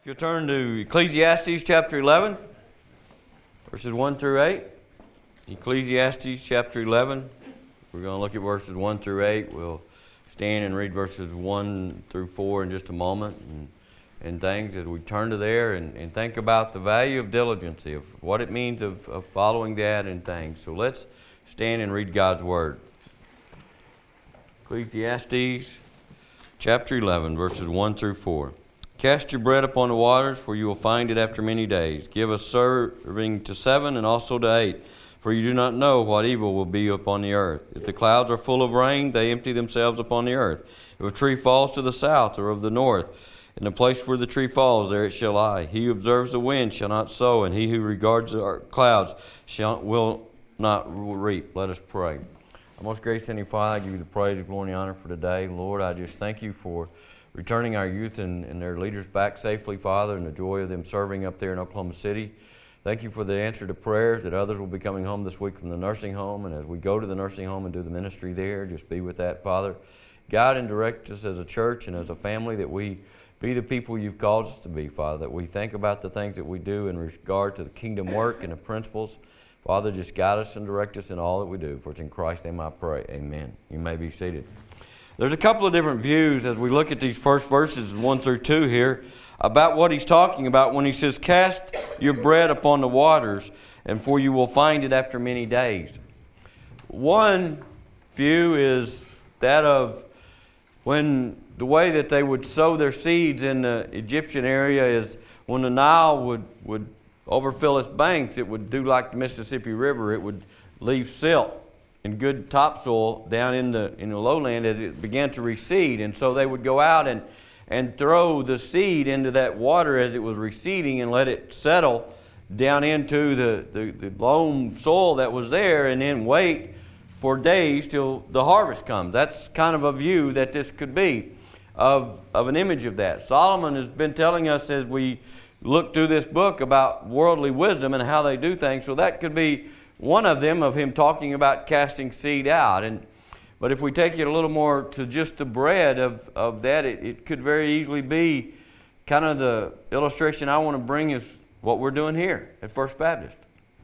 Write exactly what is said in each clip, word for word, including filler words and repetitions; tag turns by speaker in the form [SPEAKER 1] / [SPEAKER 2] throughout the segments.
[SPEAKER 1] If you'll turn to Ecclesiastes chapter eleven, verses one through eight. Ecclesiastes chapter eleven. We're going to look at verses one through eight. We'll stand and read verses one through four in just a moment and, and things as we turn to there and, and think about the value of diligence, of what it means of, of following that and things. So let's stand and read God's Word. Ecclesiastes chapter eleven, verses one through four. Cast your bread upon the waters, for you will find it after many days. Give a serving to seven and also to eight, for you do not know what evil will be upon the earth. If the clouds are full of rain, they empty themselves upon the earth. If a tree falls to the south or of the north, in the place where the tree falls, there it shall lie. He who observes the wind shall not sow, and he who regards the clouds shall will not reap. Let us pray. Our most gracious Heavenly Father, I give you the praise, glory, and honor for today. Lord, I just thank you for returning our youth and, and their leaders back safely, Father, and the joy of them serving up there in Oklahoma City. Thank you for the answer to prayers that others will be coming home this week from the nursing home, and as we go to the nursing home and do the ministry there, just be with that, Father. Guide and direct us as a church and as a family, that we be the people you've called us to be, Father, that we think about the things that we do in regard to the kingdom work and the principles. Father, just guide us and direct us in all that we do. For it's in Christ's name I pray. Amen. You may be seated. There's a couple of different views as we look at these first verses, one through two here, about what he's talking about when he says, cast your bread upon the waters, and for you will find it after many days. One view is that of when the way that they would sow their seeds in the Egyptian area is when the Nile would, would overfill its banks, it would do like the Mississippi River. It would leave silt and good topsoil down in the in the lowland as it began to recede. And so they would go out and, and throw the seed into that water as it was receding and let it settle down into the, the, the loam soil that was there, and then wait for days till the harvest comes. That's kind of a view that this could be of, of an image of that. Solomon has been telling us as we look through this book about worldly wisdom and how they do things. So that could be one of them, of him talking about casting seed out. And but if we take it a little more to just the bread of, of that, it, it could very easily be kind of the illustration I want to bring is what we're doing here at First Baptist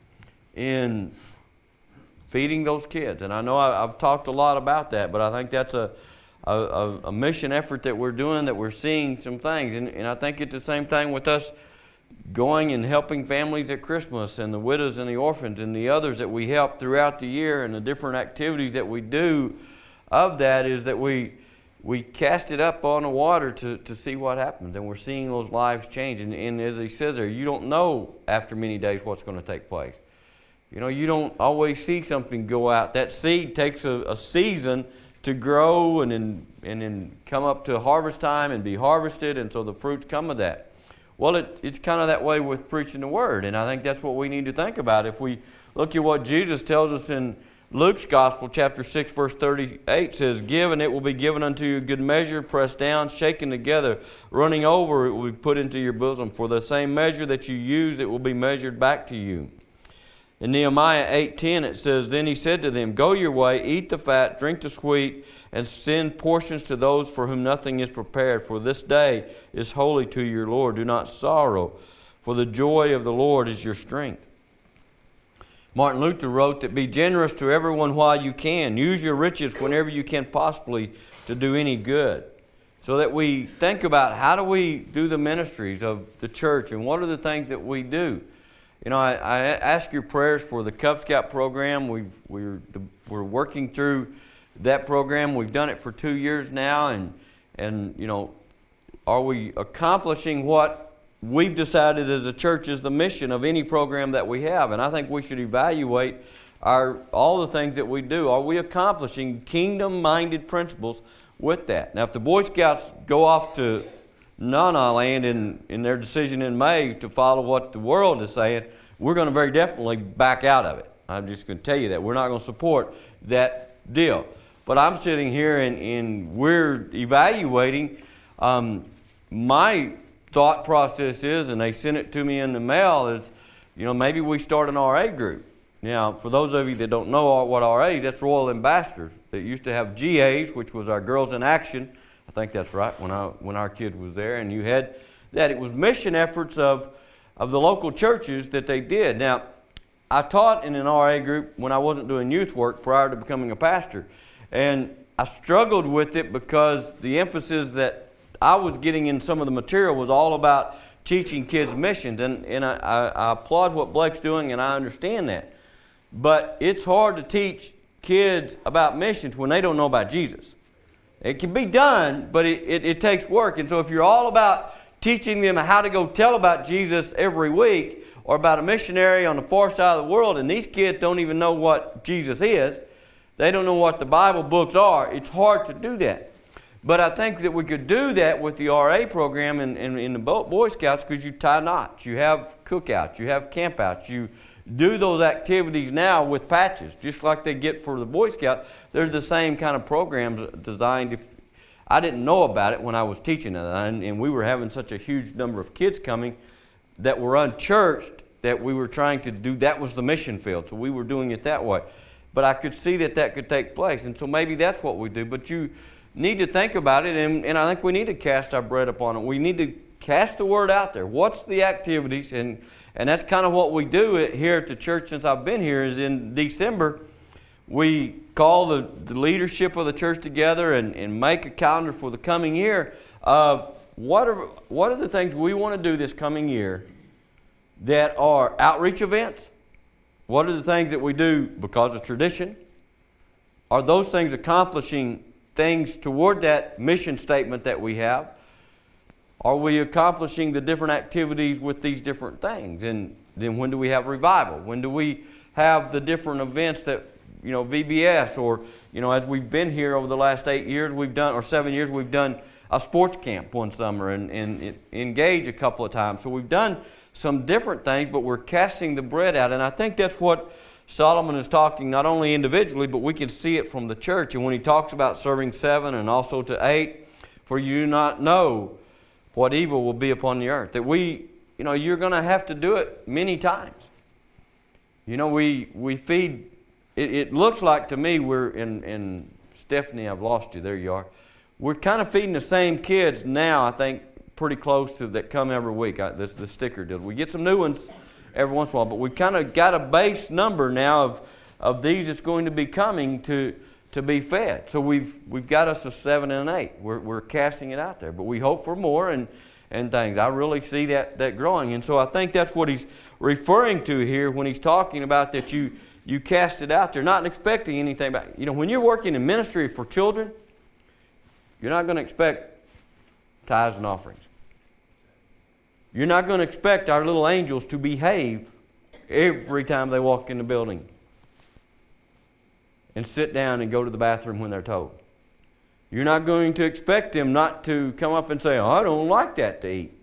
[SPEAKER 1] in feeding those kids. And I know I, I've talked a lot about that, but I think that's a, a, a mission effort that we're doing, that we're seeing some things. And, and I think it's the same thing with us going and helping families at Christmas, and the widows and the orphans and the others that we help throughout the year, and the different activities that we do of that, is that we we cast it up on the water to, to see what happens, and we're seeing those lives change. And, and as he says there, you don't know after many days what's going to take place. You know, you don't always see something go out. That seed takes a, a season to grow and then, and then come up to harvest time and be harvested, and so the fruits come of that. Well, it, it's kind of that way with preaching the Word, and I think that's what we need to think about. If we look at what Jesus tells us in Luke's Gospel, chapter six, verse thirty-eight, says, give, and it will be given unto you, good measure, pressed down, shaken together, running over, it will be put into your bosom. For the same measure that you use, it will be measured back to you. In Nehemiah eight ten, it says, then he said to them, go your way, eat the fat, drink the sweet, and send portions to those for whom nothing is prepared. For this day is holy to your Lord. Do not sorrow, for the joy of the Lord is your strength. Martin Luther wrote that be generous to everyone while you can. Use your riches whenever you can possibly to do any good. So that we think about, how do we do the ministries of the church, and what are the things that we do? You know, I, I ask your prayers for the Cub Scout program. We've, we're we're working through that program. We've done it for two years now, and and you know, are we accomplishing what we've decided as a church is the mission of any program that we have? And I think we should evaluate our all the things that we do. Are we accomplishing kingdom-minded principles with that? Now, if the Boy Scouts go off to Nana land in, in their decision in May to follow what the world is saying, we're going to very definitely back out of it. I'm just going to tell you that. We're not going to support that deal. But I'm sitting here and, and we're evaluating. Um, my thought process is, and they sent it to me in the mail, is, you know, maybe we start an R A group. Now, for those of you that don't know what R A is, that's Royal Ambassadors. That used to have G As, which was our Girls in Action. I think that's right, when I when our kid was there. And you had that it was mission efforts of, of the local churches that they did. Now, I taught in an R A group when I wasn't doing youth work prior to becoming a pastor. And I struggled with it because the emphasis that I was getting in some of the material was all about teaching kids missions. And, and I, I, I applaud what Blake's doing, and I understand that. But it's hard to teach kids about missions when they don't know about Jesus. It can be done, but it, it, it takes work. And so if you're all about teaching them how to go tell about Jesus every week, or about a missionary on the far side of the world, and these kids don't even know what Jesus is, they don't know what the Bible books are, it's hard to do that. But I think that we could do that with the R A program in, in, in the Boy Scouts, because you tie knots, you have cookouts, you have campouts, you do those activities now with patches, just like they get for the Boy Scout. They're the same kind of programs designed. If I didn't know about it when I was teaching it, and, and we were having such a huge number of kids coming that were unchurched that we were trying to do, that was the mission field, so we were doing it that way. But I could see that that could take place, and so maybe that's what we do. But you need to think about it, and, and I think we need to cast our bread upon it. We need to cast the word out there. What's the activities? And and that's kind of what we do here at the church since I've been here, is in December, we call the, the leadership of the church together and, and make a calendar for the coming year of what are, what are the things we want to do this coming year that are outreach events. What are the things that we do because of tradition? Are those things accomplishing things toward that mission statement that we have? Are we accomplishing the different activities with these different things? And then when do we have revival? When do we have the different events that, you know, V B S, or, you know, as we've been here over the last eight years, we've done, or seven years, we've done a sports camp one summer and, and engage a couple of times. So we've done some different things, but we're casting the bread out. And I think that's what Solomon is talking, not only individually, but we can see it from the church. And when he talks about serving seven and also to eight, for you do not know what evil will be upon the earth. That we, you know, you're going to have to do it many times. You know, we we feed, it, it looks like to me we're in, in, Stephanie, I've lost you, there you are. We're kind of feeding the same kids now, I think, pretty close to that come every week. I, this the sticker deal. We get some new ones every once in a while, but we've kind of got a base number now of, of these that's going to be coming to to be fed. So we've we've got us a seven and an eight. We're we're casting it out there, but we hope for more and and things. I really see that that growing, and so I think that's what he's referring to here when he's talking about that you you cast it out there, not expecting anything back. You know, when you're working in ministry for children, you're not going to expect tithes and offerings. You're not going to expect our little angels to behave every time they walk in the building and sit down and go to the bathroom when they're told. You're not going to expect them not to come up and say, oh, I don't like that to eat.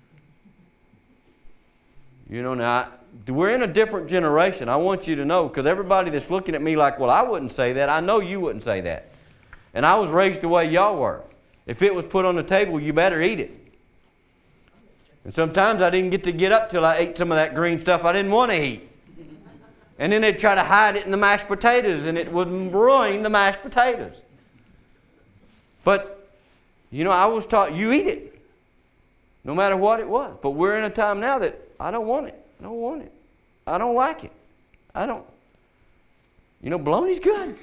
[SPEAKER 1] You know, now, we're in a different generation. I want you to know, because everybody that's looking at me like, well, I wouldn't say that. I know you wouldn't say that. And I was raised the way y'all were. If it was put on the table, you better eat it. And sometimes I didn't get to get up till I ate some of that green stuff I didn't want to eat. And then they'd try to hide it in the mashed potatoes, and it would ruin the mashed potatoes. But, you know, I was taught, you eat it, no matter what it was. But we're in a time now that I don't want it. I don't want it. I don't like it. I don't. You know, bologna's good.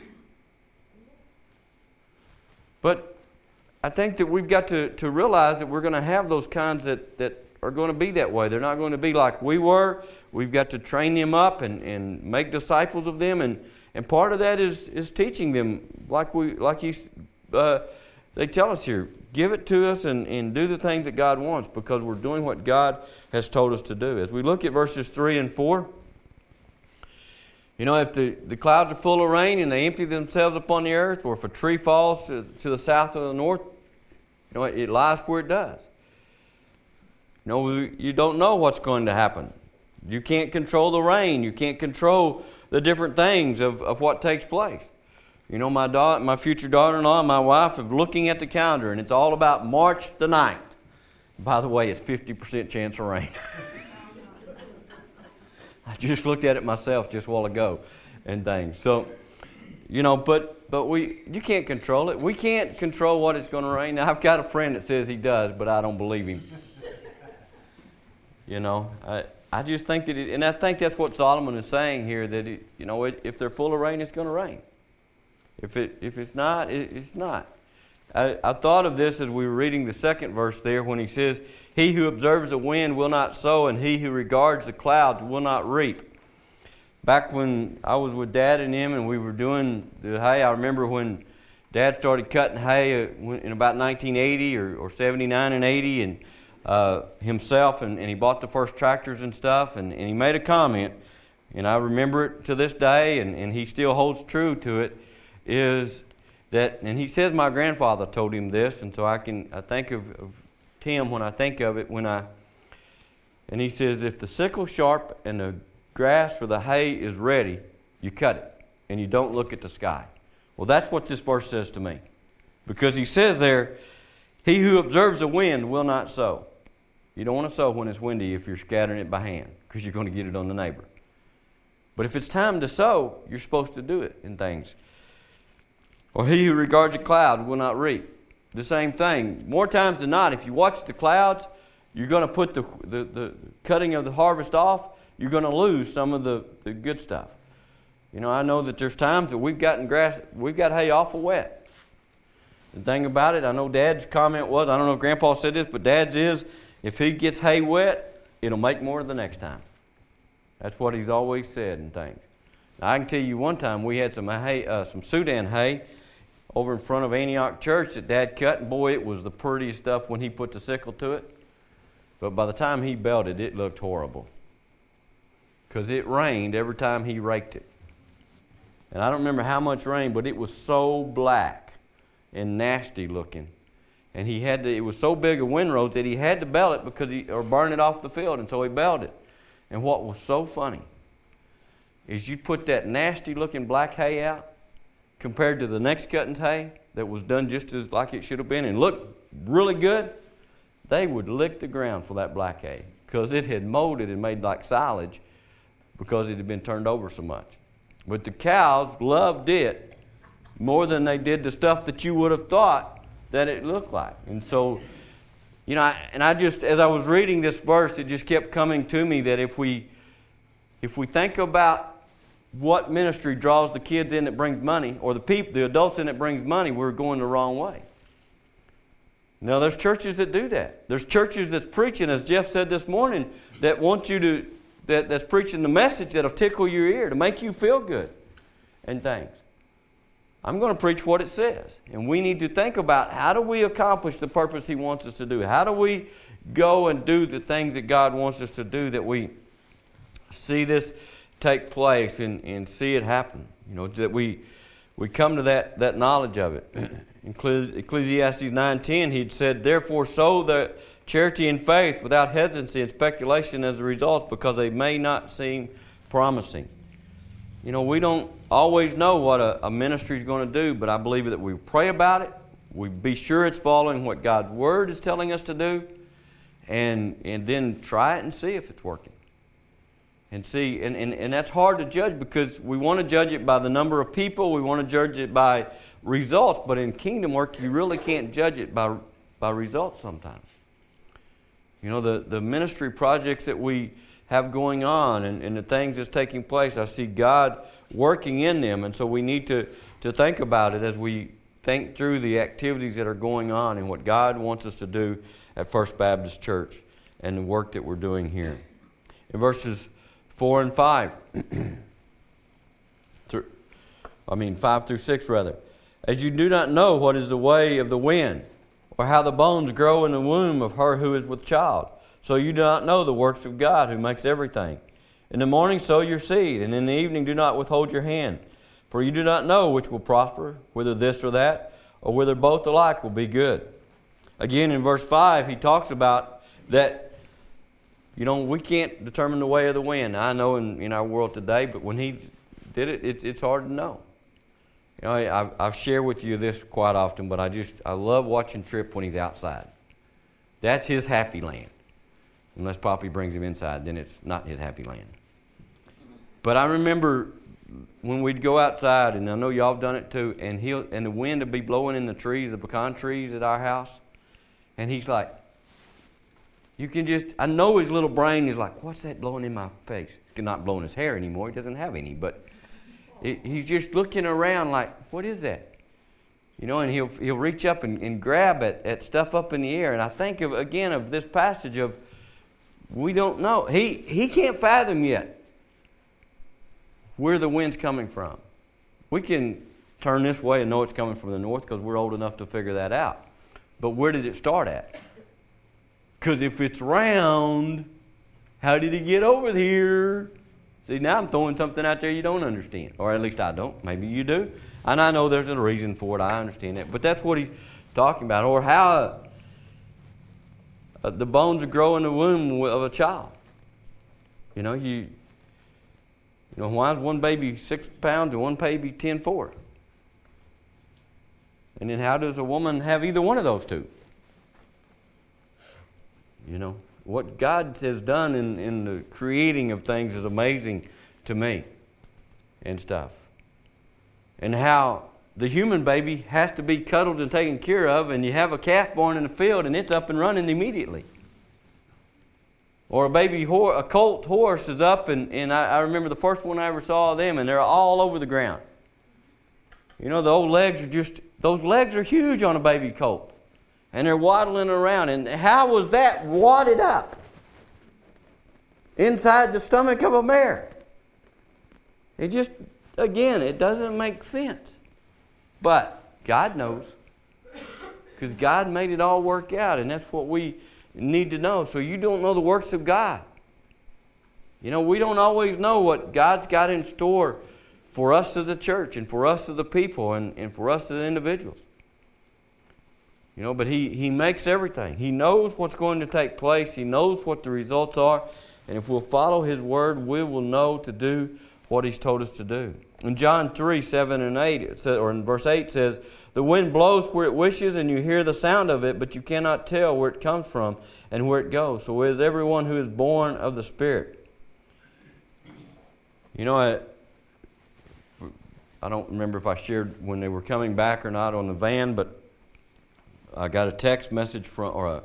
[SPEAKER 1] But I think that we've got to, to realize that we're going to have those kinds that, that are going to be that way. They're not going to be like we were. We've got to train them up and, and make disciples of them. And, and part of that is, is teaching them like we like he, uh, they tell us here. Give it to us and, and do the things that God wants, because we're doing what God has told us to do. As we look at verses three and four, you know, if the, the clouds are full of rain and they empty themselves upon the earth, or if a tree falls to, to the south or the north, you know, it, it lies where it does. You know, you don't know what's going to happen. You can't control the rain. You can't control the different things of, of what takes place. You know, my daughter, my future daughter-in-law and my wife are looking at the calendar, and it's all about March the ninth. By the way, it's fifty percent chance of rain. I just looked at it myself just a while ago and things. So, you know, but but we you can't control it. We can't control what it's going to rain. Now, I've got a friend that says he does, but I don't believe him. You know, I, I just think that, it, and I think that's what Solomon is saying here, that, it, you know, it, if they're full of rain, it's going to rain. If it if it's not, it, it's not. I, I thought of this as we were reading the second verse there when he says, he who observes the wind will not sow, and he who regards the clouds will not reap. Back when I was with Dad and him and we were doing the hay, I remember when Dad started cutting hay in about nineteen eighty or, or seventy-nine and eighty, and uh, himself, and, and he bought the first tractors and stuff, and, and he made a comment, and I remember it to this day, and, and he still holds true to it, is that, and he says my grandfather told him this, and so I can I think of, of Tim when I think of it, when I, and he says, if the sickle's sharp and the grass for the hay is ready, you cut it, and you don't look at the sky. Well, that's what this verse says to me. Because he says there, he who observes the wind will not sow. You don't want to sow when it's windy if you're scattering it by hand, because you're going to get it on the neighbor. But if it's time to sow, you're supposed to do it in things. Or he who regards a cloud will not reap. The same thing. More times than not, if you watch the clouds, you're going to put the, the, the cutting of the harvest off. You're going to lose some of the, the good stuff. You know, I know that there's times that we've gotten grass, we've got hay awful wet. The thing about it, I know Dad's comment was, I don't know if Grandpa said this, but Dad's is, if he gets hay wet, it'll make more the next time. That's what he's always said and things. Now, I can tell you one time we had some hay, uh, some Sudan hay over in front of Antioch Church that Dad cut, and boy, it was the prettiest stuff when he put the sickle to it. But by the time he belted, it looked horrible. Because it rained every time he raked it. And I don't remember how much rain, but it was so black and nasty looking. And he had to, it was so big a windrows that he had to belt it because he, or burn it off the field, and so he belted it. And what was so funny is you put that nasty looking black hay out compared to the next cutting's hay that was done just as like it should have been and looked really good, they would lick the ground for that black hay because it had molded and made like silage because it had been turned over so much. But the cows loved it more than they did the stuff that you would have thought that it looked like. And so, you know, I, and I just, as I was reading this verse, it just kept coming to me that if we, if we think about what ministry draws the kids in that brings money, or the people, the adults in that brings money, we're going the wrong way. Now, there's churches that do that. There's churches that's preaching, as Jeff said this morning, that want you to, that, that's preaching the message that'll tickle your ear, to make you feel good and things. I'm going to preach what it says. And we need to think about how do we accomplish the purpose He wants us to do? How do we go and do the things that God wants us to do, that we see this take place and, and see it happen? You know, that we we come to that, that knowledge of it. In Ecclesiastes nine ten, he said, therefore sow the charity and faith without hesitancy and speculation as a result, because they may not seem promising. You know, we don't always know what a, a ministry is going to do, but I believe that we pray about it. We be sure it's following what God's Word is telling us to do, and and then try it and see if it's working. And see, and, and, and that's hard to judge because we want to judge it by the number of people. We want to judge it by results, but in kingdom work, you really can't judge it by by results sometimes. You know, the, the ministry projects that we have going on and, and the things that's taking place, I see God working in them, and so we need to, to think about it as we think through the activities that are going on and what God wants us to do at First Baptist Church and the work that we're doing here. In verses four and five, through, I mean five through six rather, as you do not know what is the way of the wind, or how the bones grow in the womb of her who is with child, so you do not know the works of God who makes everything. In the morning sow your seed, and in the evening do not withhold your hand. For you do not know which will prosper, whether this or that, or whether both alike will be good. Again, in verse five, he talks about that, you know, we can't determine the way of the wind. I know in, in our world today, but when he did it, it's, it's hard to know. You know, I've, I've shared with you this quite often, but I just, I love watching Tripp when he's outside. That's his happy land. Unless Poppy brings him inside, then it's not his happy land. But I remember when we'd go outside, and I know y'all have done it too, and he'll and the wind would be blowing in the trees, the pecan trees at our house, and he's like, You can just, I know his little brain is like, what's that blowing in my face? He's not blowing his hair anymore. He doesn't have any. But it, he's just looking around like, what is that? You know, and he'll he'll reach up and, and grab at, at stuff up in the air. And I think, of again, of this passage of, we don't know. He, he can't fathom yet where the wind's coming from. We can turn this way and know it's coming from the north because we're old enough to figure that out. But where did it start at? Because if it's round, how did it get over here? See, now I'm throwing something out there you don't understand. Or at least I don't. Maybe you do. And I know there's a reason for it. I understand that. But that's what he's talking about. Or how uh, the bones grow in the womb of a child. You know, you, you know, why is one baby six pounds and one baby ten four? And then how does a woman have either one of those two? You know, what God has done in, in the creating of things is amazing to me and stuff. And how the human baby has to be cuddled and taken care of, and you have a calf born in the field and it's up and running immediately. Or a baby horse, a colt horse is up, and, and I, I remember the first one I ever saw of them, and they're all over the ground. You know, the old legs are just, those legs are huge on a baby colt. And they're waddling around. And how was that wadded up inside the stomach of a mare? It just, again, it doesn't make sense. But God knows. Because God made it all work out. And that's what we need to know. So you don't know the works of God. You know, we don't always know what God's got in store for us as a church and for us as a people and, and for us as individuals. You know, but he, he makes everything. He knows what's going to take place. He knows what the results are. And if we'll follow His Word, we will know to do what He's told us to do. In John three, seven and eight, it says, or in verse eight says, the wind blows where it wishes and you hear the sound of it, but you cannot tell where it comes from and where it goes. So is everyone who is born of the Spirit. You know, I, I don't remember if I shared when they were coming back or not on the van, but I got a text message from, or a,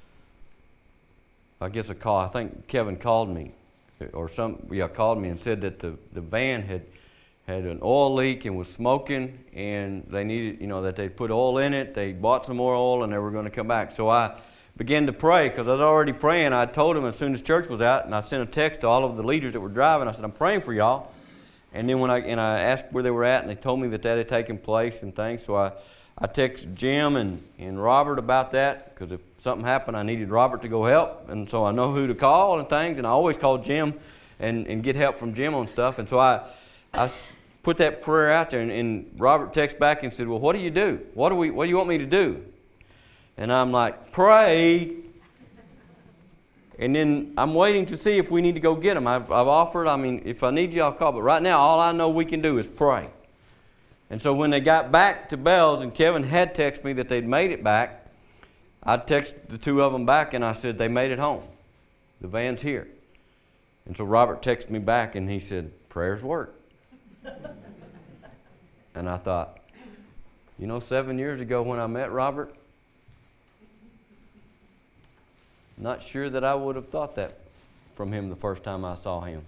[SPEAKER 1] I guess a call. I think Kevin called me, or some, yeah, called me and said that the, the van had had an oil leak and was smoking, and they needed, you know, that they put oil in it. They bought some more oil, and they were going to come back. So I began to pray because I was already praying. I told them as soon as church was out, and I sent a text to all of the leaders that were driving. I said, I'm praying for y'all. And then when I and I asked where they were at, and they told me that that had taken place and things. So I. I texted Jim and, and Robert about that because if something happened, I needed Robert to go help. And so I know who to call and things. And I always call Jim and, and get help from Jim on stuff. And so I I put that prayer out there. And, and Robert texted back and said, well, what do you do? What do we? What do you want me to do? And I'm like, pray. And then I'm waiting to see if we need to go get them. I've, I've offered. I mean, if I need you, I'll call. But right now, all I know we can do is pray. And so when they got back to Bells, and Kevin had texted me that they'd made it back, I texted the two of them back, and I said, they made it home. The van's here. And so Robert texted me back, and he said, prayers work. And I thought, you know, seven years ago when I met Robert, not sure that I would have thought that from him the first time I saw him.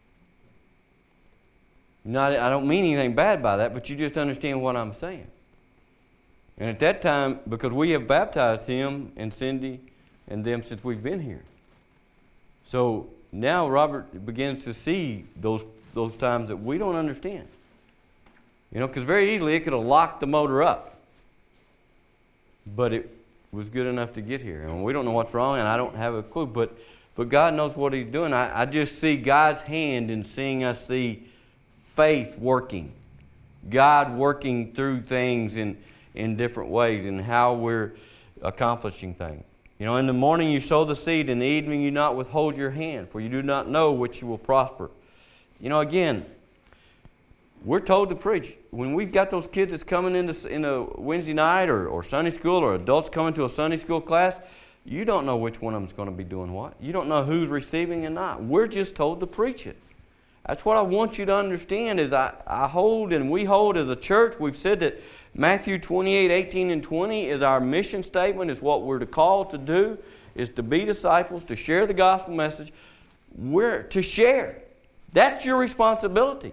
[SPEAKER 1] Not, I don't mean anything bad by that, but you just understand what I'm saying. And at that time, because we have baptized him and Cindy and them since we've been here. So now Robert begins to see those those times that we don't understand. You know, because very easily it could have locked the motor up. But it was good enough to get here. And we don't know what's wrong, and I don't have a clue. But, but God knows what He's doing. I, I just see God's hand in seeing us see faith working, God working through things in, in different ways and how we're accomplishing things. You know, in the morning you sow the seed, in the evening you not withhold your hand, for you do not know which you will prosper. You know, again, we're told to preach. When we've got those kids that's coming into in a Wednesday night or, or Sunday school, or adults coming to a Sunday school class, you don't know which one of them is going to be doing what. You don't know who's receiving and not. We're just told to preach it. That's what I want you to understand is I, I hold and we hold as a church. We've said that Matthew twenty-eight, eighteen, and twenty is our mission statement, is what we're called to do. is to be disciples, to share the gospel message. We're to share. That's your responsibility,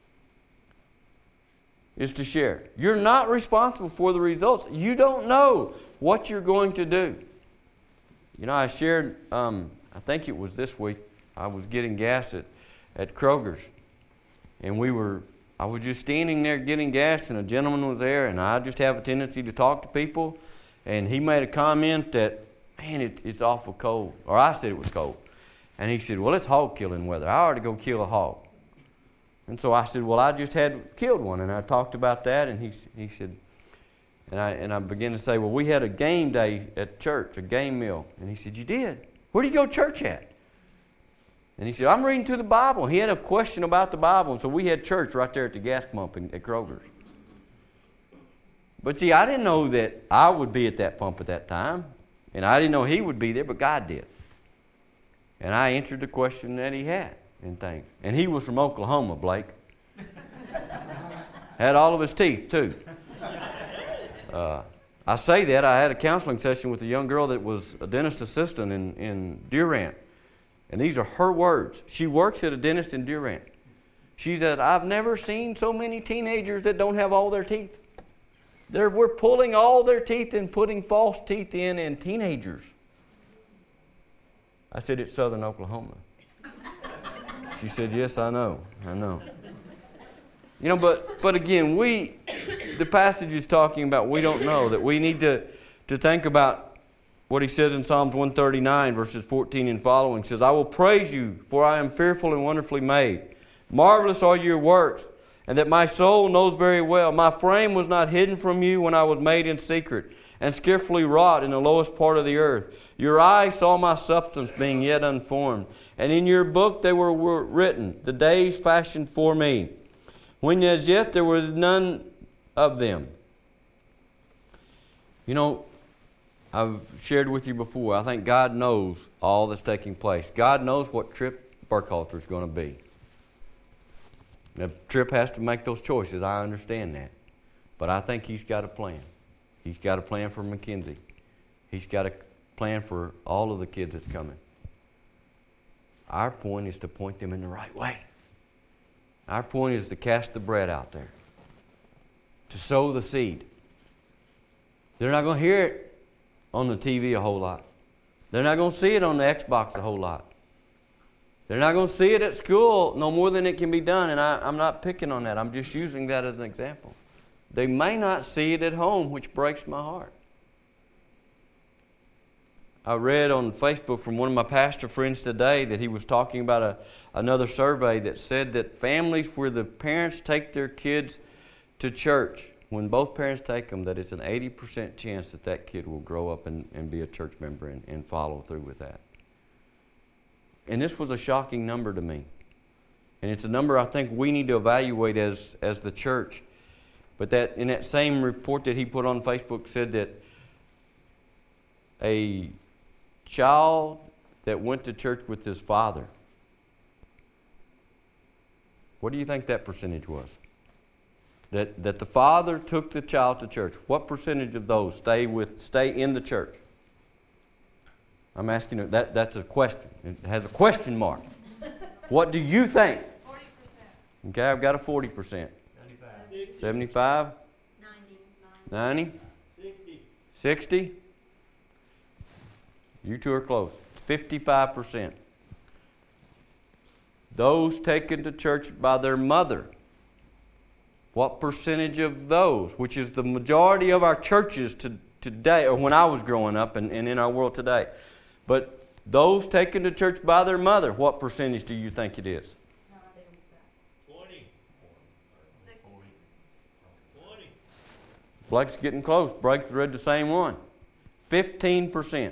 [SPEAKER 1] is to share. You're not responsible for the results. You don't know what you're going to do. You know, I shared, um, I think it was this week, I was getting gas at, at Kroger's. And we were, I was just standing there getting gas, and a gentleman was there, and I just have a tendency to talk to people. And he made a comment that, man, it, it's awful cold. Or I said it was cold. And he said, well, it's hog killing weather. I ought to go kill a hog. And so I said, well, I just had killed one. And I talked about that, and he, he said, and I, and I began to say, well, we had a game day at church, a game meal. And he said, you did? Where do you go to church at? And he said, I'm reading through the Bible. He had a question about the Bible, and so we had church right there at the gas pump in, at Kroger's. But see, I didn't know that I would be at that pump at that time, and I didn't know he would be there, but God did. And I answered the question that he had and things. And he was from Oklahoma, Blake. Had all of his teeth, too. Uh, I say that. I had a counseling session with a young girl that was a dentist assistant in, in Durant. And these are her words. She works at a dentist in Durant. She said, I've never seen so many teenagers that don't have all their teeth. They're, we're pulling all their teeth and putting false teeth in in teenagers. I said, it's Southern Oklahoma. She said, yes, I know. I know. You know, but but again, we, the passage is talking about we don't know, that we need to, to think about what he says in Psalms one thirty-nine, verses fourteen and following. He says, I will praise you, for I am fearful and wonderfully made. Marvelous are your works, and that my soul knows very well. My frame was not hidden from you when I was made in secret, and skillfully wrought in the lowest part of the earth. Your eyes saw my substance being yet unformed, and in your book they were, were written, the days fashioned for me, when as yet there was none of them. You know, I've shared with you before, I think God knows all that's taking place. God knows what Trip Burkhalter is going to be. Now, Trip has to make those choices. I understand that. But I think he's got a plan. He's got a plan for Mackenzie. He's got a plan for all of the kids that's coming. Our point is to point them in the right way. Our point is to cast the bread out there, to sow the seed. They're not going to hear it on the T V a whole lot. They're not going to see it on the Xbox a whole lot. They're not going to see it at school no more than it can be done, and I, I'm not picking on that. I'm just using that as an example. They may not see it at home, which breaks my heart. I read on Facebook from one of my pastor friends today that he was talking about a, another survey that said that families where the parents take their kids to church, when both parents take them, that it's an eighty percent chance that that kid will grow up and, and be a church member and, and follow through with that. And this was a shocking number to me. And it's a number I think we need to evaluate as, as the church. But that in that same report that he put on Facebook said that a child that went to church with his father, what do you think that percentage was? That that the father took the child to church. What percentage of those stay with stay in the church? I'm asking you, that that's a question. It has a question mark. What do you think? forty percent. Okay, I've got a forty percent. seventy-five. seventy-five? ninety. ninety? sixty. sixty? You two are close. fifty-five percent. Those taken to church by their mother. What percentage of those, which is the majority of our churches to, today, or when I was growing up and, and in our world today, but those taken to church by their mother, what percentage do you think it is?
[SPEAKER 2] twenty. twenty.
[SPEAKER 1] Blake's getting close. Blake read the same one. fifteen percent.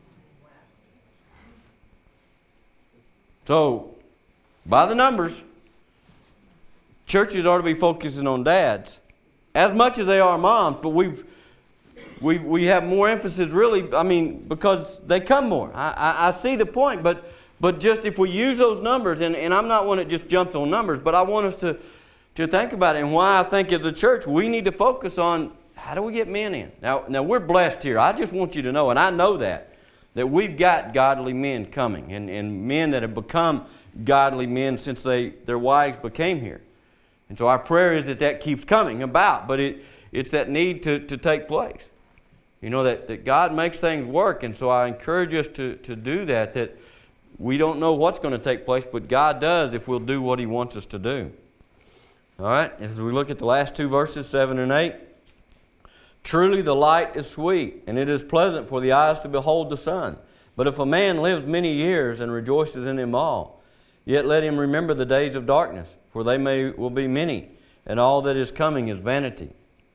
[SPEAKER 1] So, by the numbers, churches ought to be focusing on dads as much as they are moms, but we've we we have more emphasis really, I mean, because they come more. I, I, I see the point, but but just if we use those numbers, and, and I'm not one that just jumps on numbers, but I want us to, to think about it, and why I think as a church we need to focus on how do we get men in. Now, now we're blessed here. I just want you to know, and I know that, that we've got godly men coming, and, and men that have become godly men since they their wives became here. And so our prayer is that that keeps coming about, but it it's that need to, to take place. You know, that, that God makes things work, and so I encourage us to, to do that, that we don't know what's going to take place, but God does if we'll do what He wants us to do. All right, as we look at the last two verses, seven and eight. Truly the light is sweet, and it is pleasant for the eyes to behold the sun. But if a man lives many years and rejoices in them all, yet let him remember the days of darkness, for they may will be many, and all that is coming is vanity.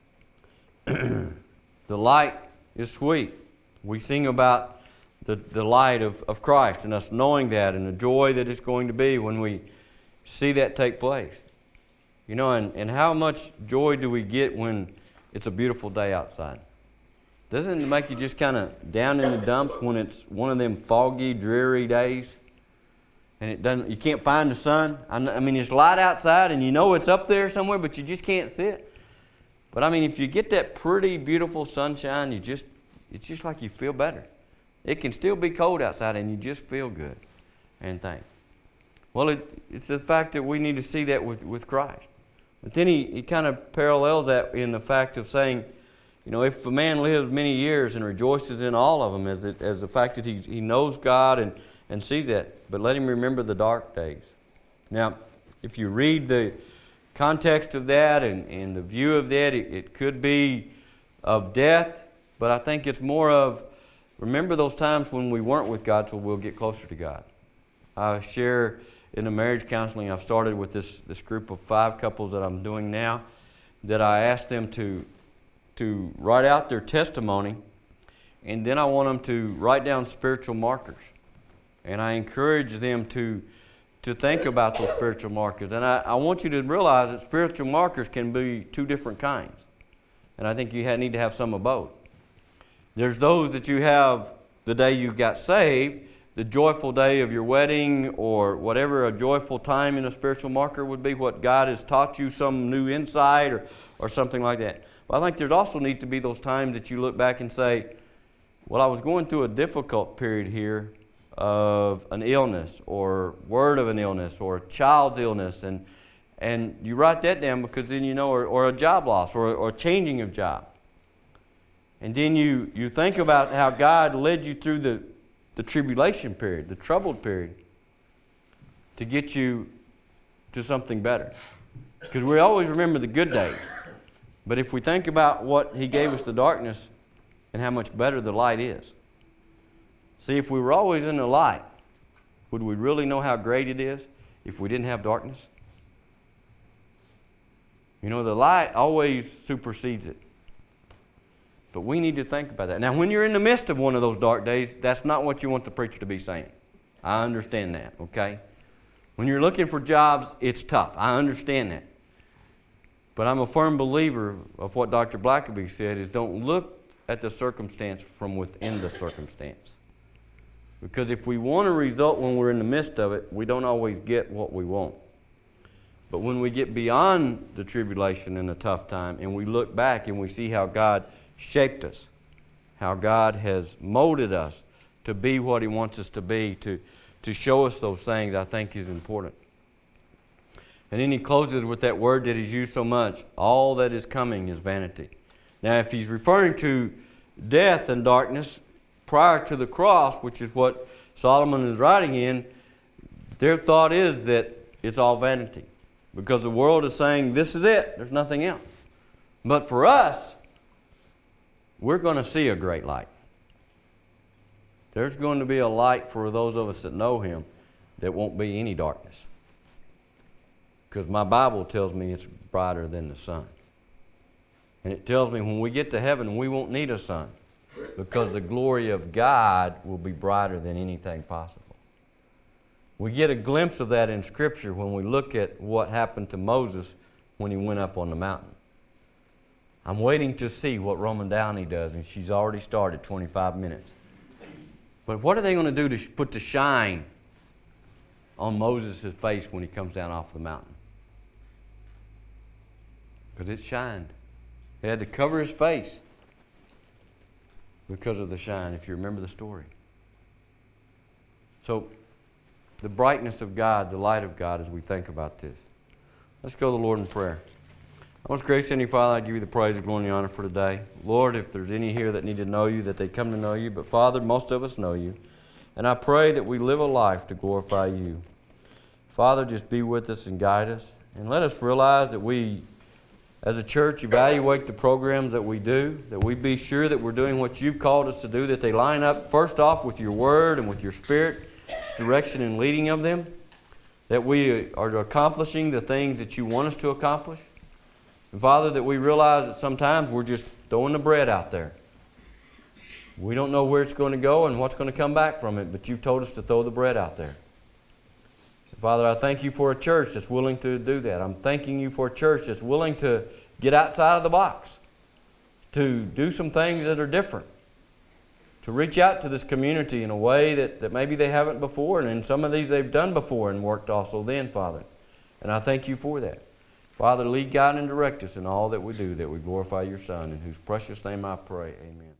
[SPEAKER 1] The light is sweet. We sing about the, the light of, of Christ, and us knowing that, and the joy that it's going to be when we see that take place. You know, and, and how much joy do we get when it's a beautiful day outside? Doesn't it make you just kind of down in the dumps when it's one of them foggy, dreary days, and it doesn't? You can't find the sun. I, I mean, it's light outside, and you know it's up there somewhere, but you just can't see it. But I mean, if you get that pretty, beautiful sunshine, you just it's just like you feel better. It can still be cold outside, and you just feel good and think. Well, it, it's the fact that we need to see that with, with Christ. But then he, he kind of parallels that in the fact of saying, you know, if a man lives many years and rejoices in all of them, as, it, as the fact that he, he knows God and, and sees that, but let him remember the dark days. Now, if you read the context of that and, and the view of that, it, it could be of death, but I think it's more of, remember those times when we weren't with God so we'll get closer to God. I share in the marriage counseling I've started with this, this group of five couples that I'm doing now, that I asked them to, to write out their testimony, and then I want them to write down spiritual markers. And I encourage them to, to think about those spiritual markers. And I, I want you to realize that spiritual markers can be two different kinds. And I think you ha- need to have some of both. There's those that you have the day you got saved, the joyful day of your wedding, or whatever a joyful time in a spiritual marker would be, what God has taught you, some new insight or, or something like that. But I think there's also need to be those times that you look back and say, well, I was going through a difficult period here of an illness or word of an illness or a child's illness, and and you write that down because then you know, or, or a job loss or, or changing of job. And then you, you think about how God led you through the the tribulation period, the troubled period, to get you to something better. Because we always remember the good days. But if we think about what He gave us the darkness and how much better the light is. See, if we were always in the light, would we really know how great it is if we didn't have darkness? You know, the light always supersedes it. But we need to think about that. Now, when you're in the midst of one of those dark days, that's not what you want the preacher to be saying. I understand that, okay? When you're looking for jobs, it's tough. I understand that. But I'm a firm believer of what Doctor Blackaby said, is don't look at the circumstance from within the circumstance. Because if we want a result when we're in the midst of it, we don't always get what we want. But when we get beyond the tribulation and the tough time, and we look back and we see how God shaped us, how God has molded us to be what He wants us to be, to, to show us those things, I think is important. And then he closes with that word that He's used so much, all that is coming is vanity. Now, if He's referring to death and darkness prior to the cross, which is what Solomon is writing in, their thought is that it's all vanity. Because the world is saying, this is it, there's nothing else. But for us, we're going to see a great light. There's going to be a light for those of us that know Him that won't be any darkness. Because my Bible tells me it's brighter than the sun. And it tells me when we get to heaven, we won't need a sun. Because the glory of God will be brighter than anything possible. We get a glimpse of that in Scripture when we look at what happened to Moses when he went up on the mountain. I'm waiting to see what Roman Downey does, and she's already started twenty-five minutes. But what are they going to do to put the shine on Moses' face when he comes down off the mountain? Because it shined. They had to cover his face because of the shine, if you remember the story. So, the brightness of God, the light of God as we think about this. Let's go to the Lord in prayer. Most gracious Heavenly Father, I give you the praise, the glory, and the honor for today. Lord, if there's any here that need to know you, that they come to know you. But Father, most of us know you. And I pray that we live a life to glorify you. Father, just be with us and guide us. And let us realize that we, as a church, evaluate the programs that we do, that we be sure that we're doing what you've called us to do, that they line up first off with your word and with your spirit, direction and leading of them, that we are accomplishing the things that you want us to accomplish. And Father, that we realize that sometimes we're just throwing the bread out there. We don't know where it's going to go and what's going to come back from it, but you've told us to throw the bread out there. Father, I thank you for a church that's willing to do that. I'm thanking you for a church that's willing to get outside of the box, to do some things that are different, to reach out to this community in a way that, that maybe they haven't before, and in some of these they've done before and worked also then, Father. And I thank you for that. Father, lead, guide, and direct us in all that we do, that we glorify your Son, in whose precious name I pray. Amen.